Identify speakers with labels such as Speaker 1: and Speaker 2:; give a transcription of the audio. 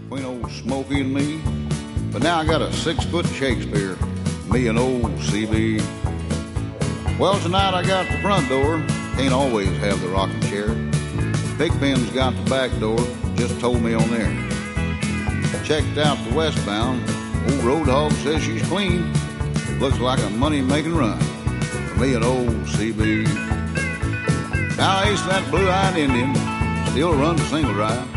Speaker 1: between old Smokey and me. But now I got a 6-foot Shakespeare, me and old CB. Well, tonight I got the front door, can't always have the rocking chair. Pigpen's got the back door, just told me on there. Checked out the westbound, old Road Hog says she's clean. Looks like a money-making run for me and old CB. Now Ace, that blue-eyed Indian, still runs a single ride.